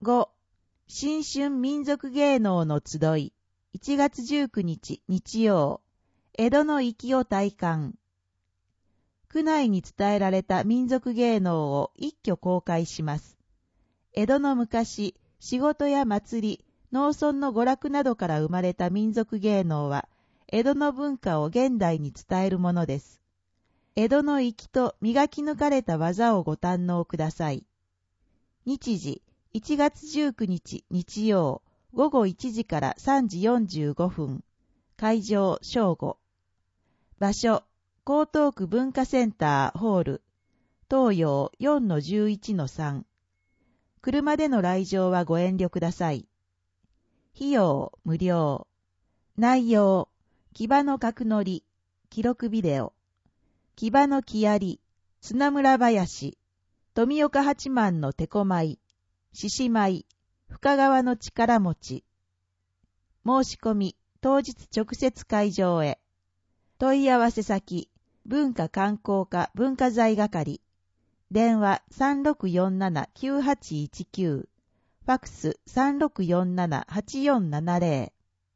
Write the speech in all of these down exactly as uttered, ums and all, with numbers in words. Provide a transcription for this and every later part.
ご、新春民族芸能の集い、いちがつじゅうくにち日曜、江戸の粋を体感。区内に伝えられた民族芸能を一挙公開します。江戸の昔、仕事や祭り、農村の娯楽などから生まれた民族芸能は、江戸の文化を現代に伝えるものです。江戸の粋と磨き抜かれた技をご堪能ください。日時、いちがつじゅうくにち日曜、ごごいちじからさんじよんじゅうごふん。会場、正午。場所、江東区文化センターホール、東洋 よんのじゅういちのさん。車での来場はご遠慮ください。費用、無料。内容、木場の角乗り、記録ビデオ。木場の木槍、砂村林、富岡八幡の手こ舞、獅子舞、深川の力持ち。申し込み、当日直接会場へ。問い合わせ先、文化観光課文化財係。電話 さんろくよんななきゅうはちいちきゅう。ファクス さんろくよんななはちよんななゼ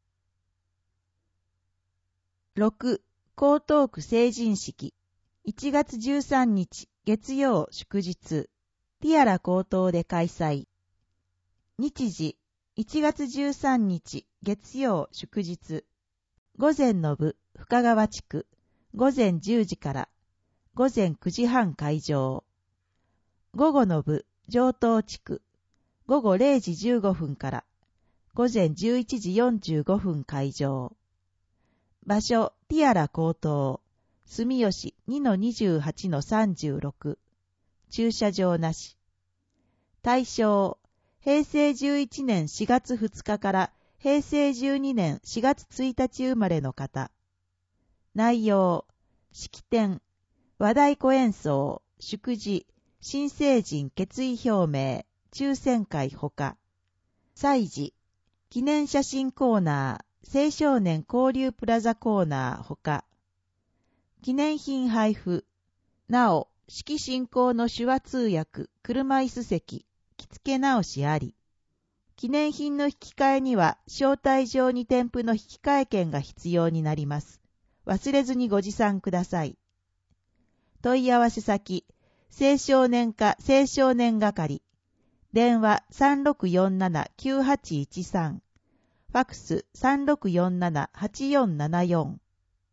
ロ。ろく、江東区成人式。いちがつじゅうさんにち月曜祝日。ティアラ江東で開催。日時、いちがつじゅうさんにち月曜祝日。午前の部、深川地区。午前じゅうじから。午前くじはん会場。午後の部、上東地区。午後れいじじゅうごふんから。午前じゅういちじよんじゅうごふん会場。場所、ティアラ江東。住吉 にのにじゅうはちのさんじゅうろく。駐車場なし。対象、へいせいじゅういちねんしがつふつかからへいせいじゅうにねんしがつついたち生まれの方。内容、式典、和太鼓演奏、祝辞、新成人決意表明、抽選会ほか。祭事、記念写真コーナー、青少年交流プラザコーナーほか。記念品配布。なお、式進行の手話通訳、車椅子席、着付け直しあり。記念品の引き換えには、招待状に添付の引き換え券が必要になります。忘れずにご持参ください。問い合わせ先、青少年課青少年係。電話 さんろくよんななきゅうはちいちさん。ファクス さんろくよんななはちよんななよん。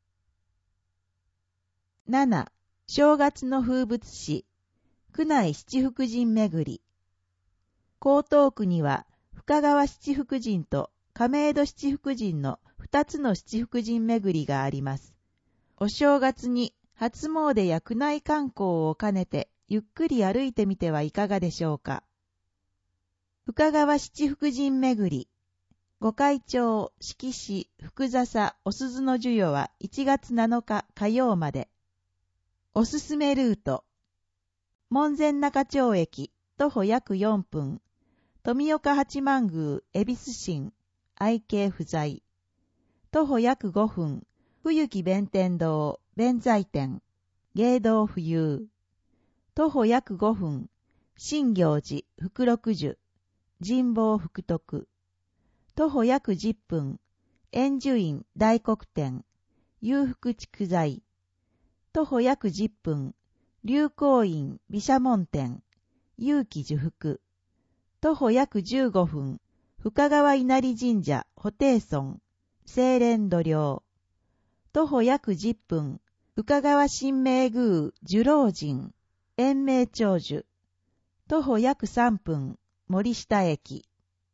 なな、正月の風物詩、区内七福神巡り。江東区には、深川七福神と亀戸七福神の二つの七福神巡りがあります。お正月に初詣や区内観光を兼ねて、ゆっくり歩いてみてはいかがでしょうか。深川七福神巡り。御開帳、式師、福笹、お鈴の授与はいちがつなのか火曜まで。おすすめルート。門前仲町駅、徒歩約よんぷん。富岡八幡宮、恵比寿神、愛敬不在。徒歩約ごふん。冬木弁天堂、弁財天、芸道浮遊。徒歩約ごふん。新行寺、福六樹、神保福徳。徒歩約じゅっぷん。円寿院、大黒天、裕福蓄財。徒歩約じゅっぷん。龍光院、毘沙門天、勇気寿福。徒歩約じゅうごふん。深川稲荷神社、布袋村、清廉度量。徒歩約じゅっぷん。深川神明宮、寿老神、延命長寿。徒歩約さんぷん。森下駅。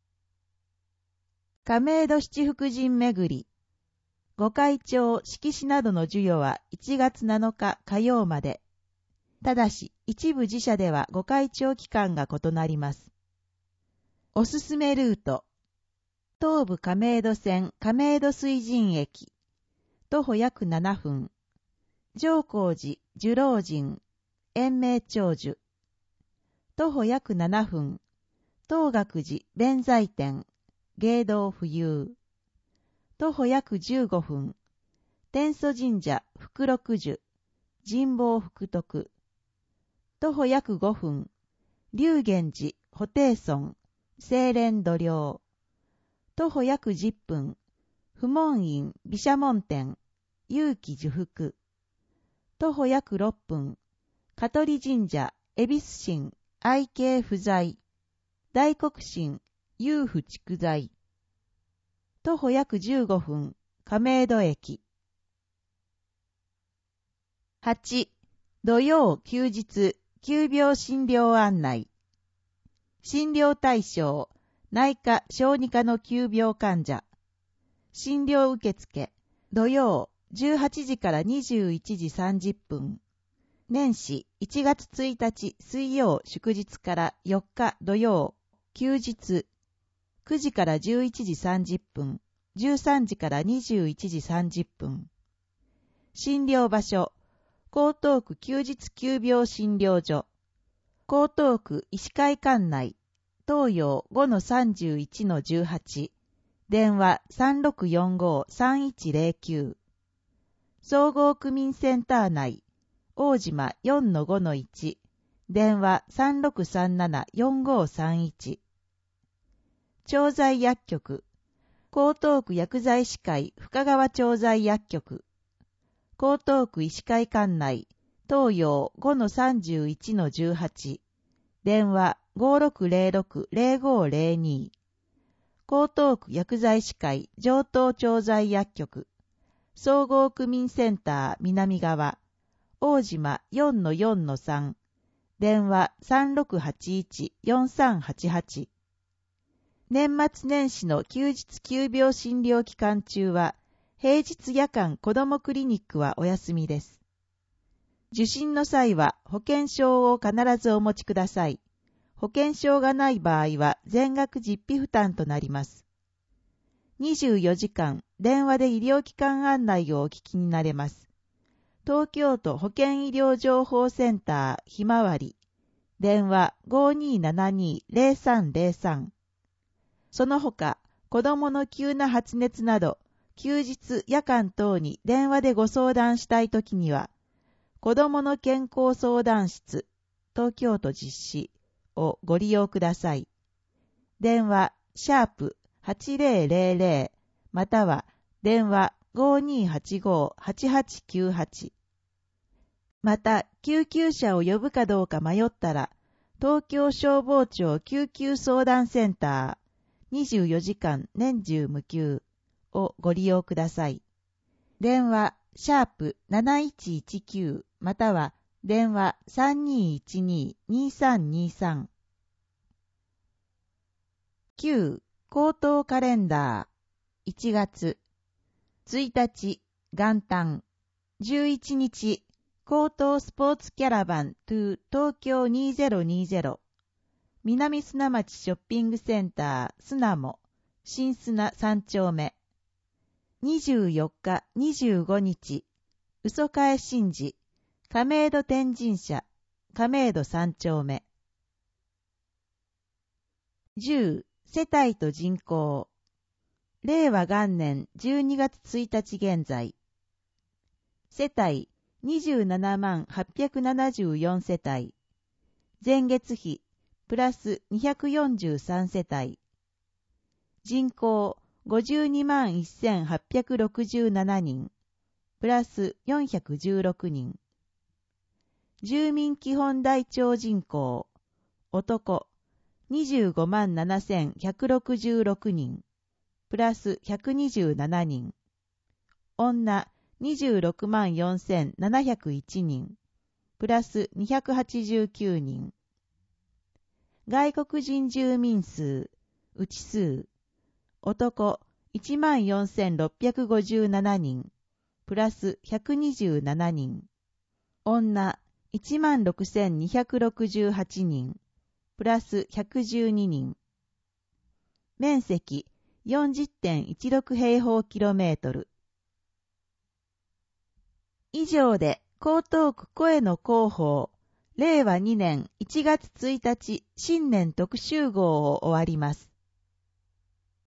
亀戸七福神巡り。御開帳、式師などの授与はいちがつなのか火曜まで。ただし、一部自社では御開帳期間が異なります。おすすめルート。東武亀戸線亀戸水神駅。徒歩約ななふん。上光寺、寿老神、延命長寿。徒歩約ななふん。東岳寺、弁財天、芸道浮遊。徒歩約じゅうごふん。天祖神社、福六樹、神保福徳。徒歩約ごふん。龍源寺、布袋村、 清廉度量。徒歩約じゅっぷん、不門院毘沙門天、有機受福。徒歩約ろっぷん、香取神社、恵比寿神、愛慶不在。大黒神、有福蓄在。徒歩約じゅうごふん、亀戸駅。はち. 土曜休日、急病診療案内。診療対象、内科・小児科の急病患者。診療受付、土曜じゅうはちじからにじゅういちじさんじゅっぷん。年始いちがつついたち水曜祝日からよっか土曜、休日。くじからじゅういちじさんじゅっぷん、じゅうさんじからにじゅういちじさんじゅっぷん。診療場所、江東区休日急病診療所。江東区医師会館内。東洋 ごのさんじゅういちのじゅうはち。電話 さんろくよんご さんいちゼロきゅう。総合区民センター内。大島 よんのごのいち。電話 さんろくさんなな よんごさんいち。調剤薬局。江東区薬剤師会深川調剤薬局。江東区医師会館内。東洋 ごのさんじゅういちのじゅうはち。電話 ごろくゼロろく ゼロごゼロに。江東区薬剤師会上東調剤薬局。総合区民センター南側。大島 よんのよんのさん。電話 さんろくはちいち よんさんはちはち。年末年始の休日急病診療期間中は、平日夜間子どもクリニックはお休みです。受診の際は保険証を必ずお持ちください。保険証がない場合は全額実費負担となります。にじゅうよじかん電話で医療機関案内をお聞きになれます。東京都保健医療情報センターひまわり。電話 ごにーななにーゼロさんゼロさん。その他、子供の急な発熱など、休日夜間等に電話でご相談したいときには、子供の健康相談室、東京都実施をご利用ください。電話、シャープはちぜろゼロゼロ、または電話 ごにーはちご はちはちきゅうはち。また、救急車を呼ぶかどうか迷ったら、東京消防庁救急相談センター、にじゅうよじかん年中無休をご利用ください。電話、シャープなないちいちきゅうまたは電話 さんにーいちにー にーさんにーさん。きゅう. 口頭カレンダー。いちがつ。ついたち、元旦。じゅういちにち、口頭スポーツキャラバン to 東京にせんにじゅう。南砂町ショッピングセンター、砂も、新砂さん丁目。にじゅうよっか、にじゅうごにち、嘘替え神事、亀戸天神社、亀戸さん丁目。じゅう、世帯と人口。令和元年じゅうにがつついたち現在。世帯にじゅうななまんはっぴゃくななじゅうよん世帯。前月比プラスにひゃくよんじゅうさん世帯。人口ごじゅうにまんせんはっぴゃくろくじゅうなな人。プラスよんひゃくじゅうろく人。住民基本台帳人口。男にじゅうごまんななせんひゃくろくじゅうろく人。プラスひゃくにじゅうなな人。女にじゅうろくまんよんせんななひゃくいち人。プラスにひゃくはちじゅうきゅう人。外国人住民数、内数。男いちまんよんせんろっぴゃくごじゅうなな人。プラスひゃくにじゅうなな人。女いちまんろくせんにひゃくろくじゅうはち人。プラスひゃくじゅうに人。面積 よんじゅってんいちろく 平方キロメートル。以上で江東区声の広報、れいわにねんいちがつついたち新年特集号を終わります。